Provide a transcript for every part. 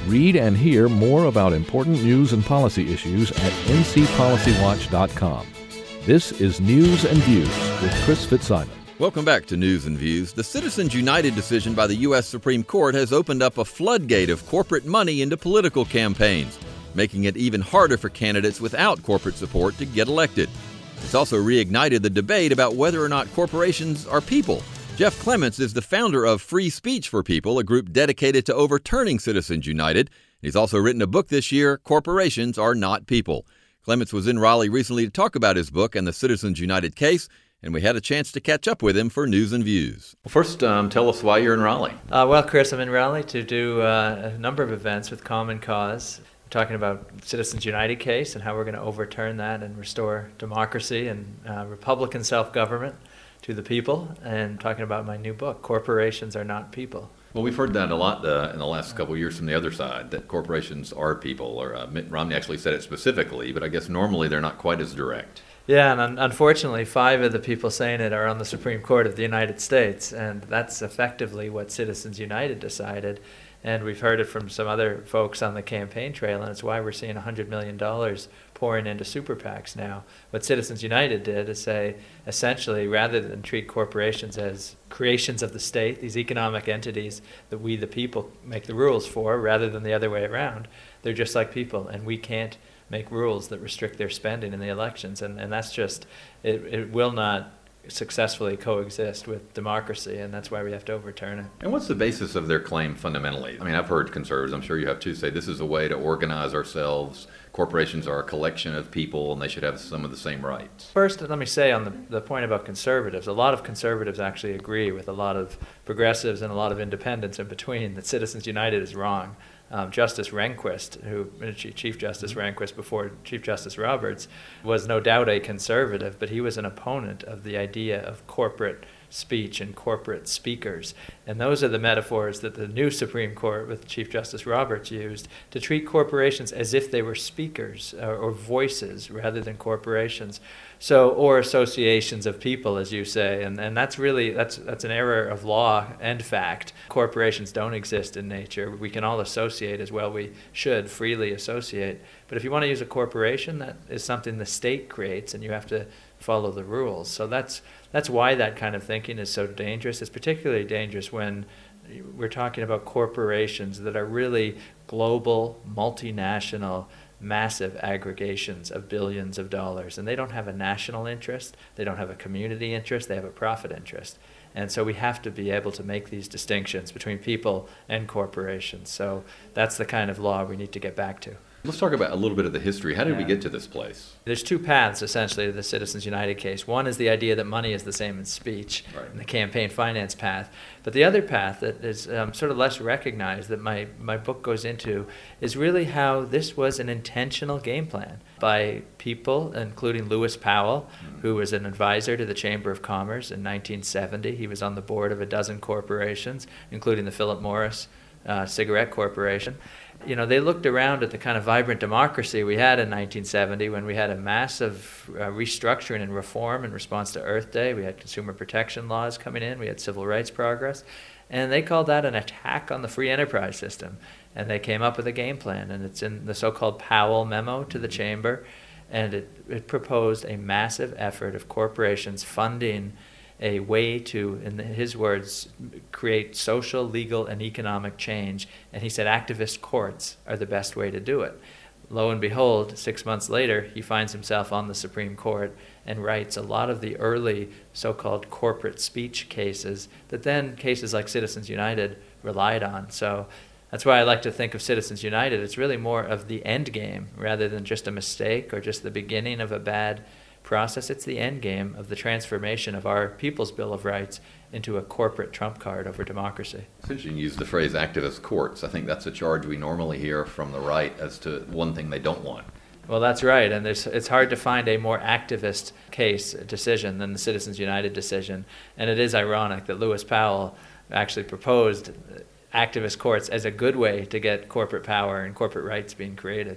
Read and hear more about important news and policy issues at ncpolicywatch.com. This is News and Views with Chris Fitzsimon. Welcome back to News and Views. The Citizens United decision by the U.S. Supreme Court has opened up a floodgate of corporate money into political campaigns, making it even harder for candidates without corporate support to get elected. It's also reignited the debate about whether or not corporations are people. Jeff Clements is the founder of Free Speech for People, a group dedicated to overturning Citizens United. He's also written a book this year, Corporations Are Not People. Clements was in Raleigh recently to talk about his book and the Citizens United case, and we had a chance to catch up with him for News and Views. Well, first, tell us why you're in Raleigh. Well, Chris, I'm in Raleigh to do a number of events with Common Cause. We're talking about Citizens United case and how we're going to overturn that and restore democracy and Republican self-government to the people, and talking about my new book, Corporations Are Not People. Well, we've heard that a lot in the last couple of years from the other side, that corporations are people, or Mitt Romney actually said it specifically, but I guess normally they're not quite as direct. Yeah, and unfortunately, 5 of the people saying it are on the Supreme Court of the United States, and that's effectively what Citizens United decided. And we've heard it from some other folks on the campaign trail, and it's why we're seeing $100 million pouring into super PACs now. What Citizens United did is say, essentially, rather than treat corporations as creations of the state, these economic entities that we, the people, make the rules for, rather than the other way around, they're just like people, and we can't make rules that restrict their spending in the elections. And that's just, it will not successfully coexist with democracy, and that's why we have to overturn it. And what's the basis of their claim fundamentally? I mean, I've heard conservatives, I'm sure you have too, say this is a way to organize ourselves. Corporations are a collection of people and they should have some of the same rights. First, let me say on the point about conservatives, a lot of conservatives actually agree with a lot of progressives and a lot of independents in between that Citizens United is wrong. Justice Rehnquist, Chief Justice Rehnquist before Chief Justice Roberts, was no doubt a conservative, but he was an opponent of the idea of corporate speech and corporate speakers. And those are the metaphors that the new Supreme Court with Chief Justice Roberts used to treat corporations as if they were speakers or voices rather than corporations. So, or associations of people, as you say, and that's really, that's an error of law and fact. Corporations don't exist in nature. We can all associate as well. We should freely associate. But if you want to use a corporation, that is something the state creates, and you have to follow the rules. So that's why that kind of thinking is so dangerous. It's particularly dangerous when we're talking about corporations that are really global, multinational, massive aggregations of billions of dollars, and they don't have a national interest, they don't have a community interest, they have a profit interest. And so we have to be able to make these distinctions between people and corporations. So that's the kind of law we need to get back to. Let's talk about a little bit of the history. How did we get to this place? There's 2 paths, essentially, to the Citizens United case. One is the idea that money is the same as speech, right, and the campaign finance path. But the other path that is sort of less recognized that my book goes into is really how this was an intentional game plan by people, including Lewis Powell, who was an advisor to the Chamber of Commerce in 1970. He was on the board of a dozen corporations, including the Philip Morris Cigarette Corporation. You know, they looked around at the kind of vibrant democracy we had in 1970 when we had a massive restructuring and reform in response to Earth Day. We had consumer protection laws coming in. We had civil rights progress. And they called that an attack on the free enterprise system. And they came up with a game plan. And it's in the so-called Powell memo to the Chamber. And it proposed a massive effort of corporations funding a way to, in his words, create social, legal, and economic change. And he said activist courts are the best way to do it. Lo and behold, 6 months later, he finds himself on the Supreme Court and writes a lot of the early so-called corporate speech cases that then cases like Citizens United relied on. So that's why I like to think of Citizens United. It's really more of the end game rather than just a mistake or just the beginning of a bad process. It's the end game of the transformation of our People's Bill of Rights into a corporate trump card over democracy. It's interesting you use the phrase activist courts. I think that's a charge we normally hear from the right as to one thing they don't want. Well, that's right, and it's hard to find a more activist case decision than the Citizens United decision, and it is ironic that Lewis Powell actually proposed activist courts as a good way to get corporate power and corporate rights being created.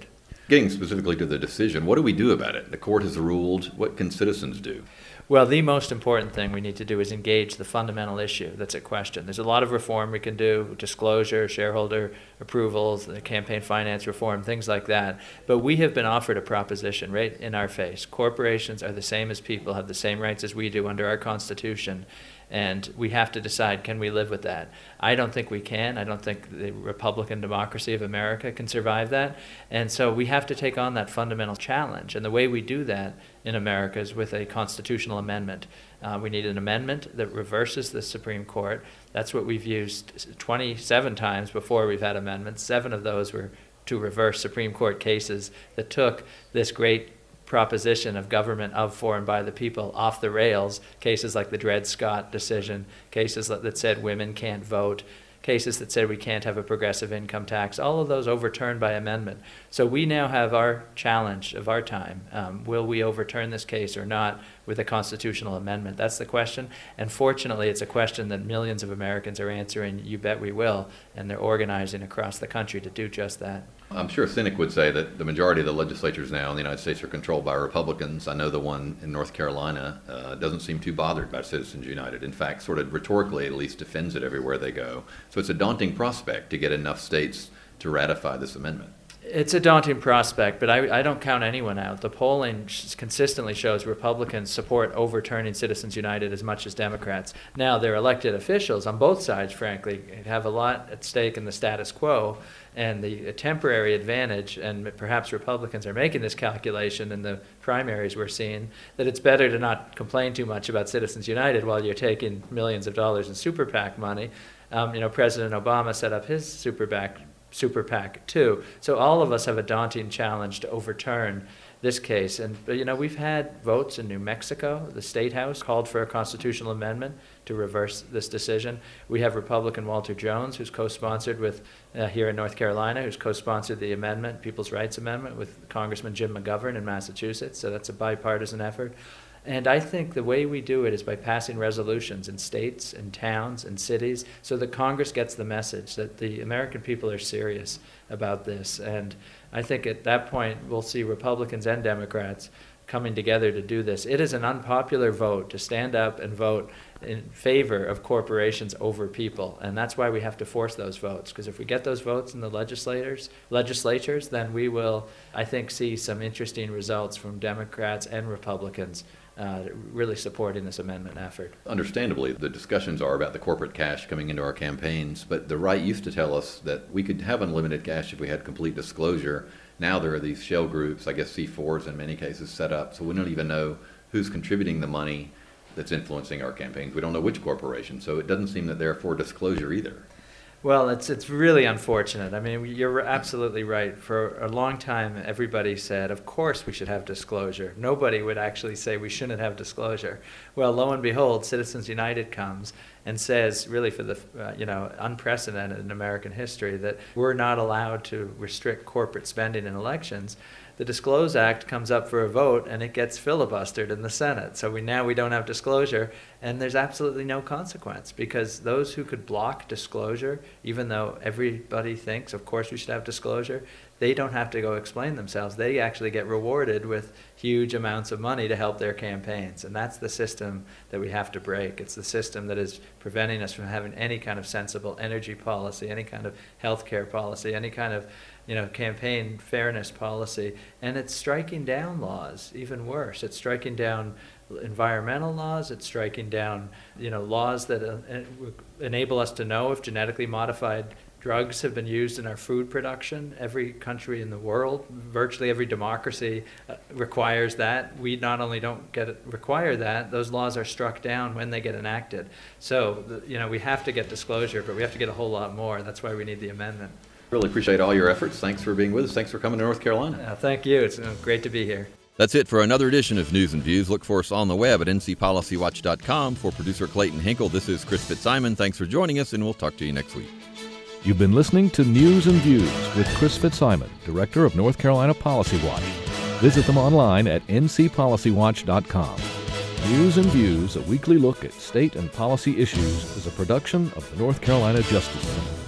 Getting specifically to the decision, what do we do about it? The court has ruled. What can citizens do? Well, the most important thing we need to do is engage the fundamental issue that's at question. There's a lot of reform we can do, disclosure, shareholder approvals, the campaign finance reform, things like that. But we have been offered a proposition right in our face. Corporations are the same as people, have the same rights as we do under our Constitution. And we have to decide, can we live with that? I don't think we can. I don't think the Republican democracy of America can survive that. And so we have to take on that fundamental challenge. And the way we do that in America is with a constitutional amendment. We need an amendment that reverses the Supreme Court. That's what we've used 27 times before we've had amendments. 7 of those were to reverse Supreme Court cases that took this great proposition of government of, for, and by the people off the rails, cases like the Dred Scott decision, cases that said women can't vote, cases that said we can't have a progressive income tax, all of those overturned by amendment. So we now have our challenge of our time. Will we overturn this case or not with a constitutional amendment? That's the question. And fortunately, it's a question that millions of Americans are answering, you bet we will, and they're organizing across the country to do just that. I'm sure a cynic would say that the majority of the legislatures now in the United States are controlled by Republicans. I know the one in North Carolina doesn't seem too bothered by Citizens United. In fact, sort of rhetorically at least defends it everywhere they go. So it's a daunting prospect to get enough states to ratify this amendment. It's a daunting prospect, but I don't count anyone out. The polling consistently shows Republicans support overturning Citizens United as much as Democrats. Now, their elected officials on both sides, frankly, have a lot at stake in the status quo, and the temporary advantage, and perhaps Republicans are making this calculation in the primaries we're seeing, that it's better to not complain too much about Citizens United while you're taking millions of dollars in super PAC money. President Obama set up his super PAC too. So all of us have a daunting challenge to overturn this case. And we've had votes in New Mexico. The State House called for a constitutional amendment to reverse this decision. We have Republican Walter Jones, who's co-sponsored with, here in North Carolina, who's co-sponsored the amendment, People's Rights Amendment, with Congressman Jim McGovern in Massachusetts. So that's a bipartisan effort. And I think the way we do it is by passing resolutions in states and towns and cities so that Congress gets the message that the American people are serious about this. And I think at that point we'll see Republicans and Democrats coming together to do this. It is an unpopular vote to stand up and vote in favor of corporations over people. And that's why we have to force those votes. Because if we get those votes in the legislatures, then we will, I think, see some interesting results from Democrats and Republicans really supporting this amendment effort. Understandably, the discussions are about the corporate cash coming into our campaigns, but the right used to tell us that we could have unlimited cash if we had complete disclosure. Now there are these shell groups, I guess C4s in many cases, set up, so we don't even know who's contributing the money that's influencing our campaigns. We don't know which corporation, so it doesn't seem that they're for disclosure either. Well, it's really unfortunate. I mean, you're absolutely right. For a long time, everybody said, of course we should have disclosure. Nobody would actually say we shouldn't have disclosure. Well, lo and behold, Citizens United comes and says, really for the unprecedented in American history, that we're not allowed to restrict corporate spending in elections. The Disclose Act comes up for a vote, and it gets filibustered in the Senate. So we don't have disclosure, and there's absolutely no consequence, because those who could block disclosure, even though everybody thinks, of course, we should have disclosure, they don't have to go explain themselves. They actually get rewarded with huge amounts of money to help their campaigns. And that's the system that we have to break. It's the system that is preventing us from having any kind of sensible energy policy, any kind of healthcare policy, any kind of campaign fairness policy. And it's striking down laws, even worse. It's striking down environmental laws. It's striking down laws that enable us to know if genetically modified drugs have been used in our food production. Every country in the world, virtually every democracy requires that. We not only don't require that, those laws are struck down when they get enacted. So, we have to get disclosure, but we have to get a whole lot more. That's why we need the amendment. Really appreciate all your efforts. Thanks for being with us. Thanks for coming to North Carolina. Thank you. It's great to be here. That's it for another edition of News and Views. Look for us on the web at ncpolicywatch.com. For producer Clayton Hinkle, this is Chris Fitzsimon. Thanks for joining us, and we'll talk to you next week. You've been listening to News and Views with Chris Fitzsimon, Director of North Carolina Policy Watch. Visit them online at ncpolicywatch.com. News and Views, a weekly look at state and policy issues, is a production of the North Carolina Justice Center.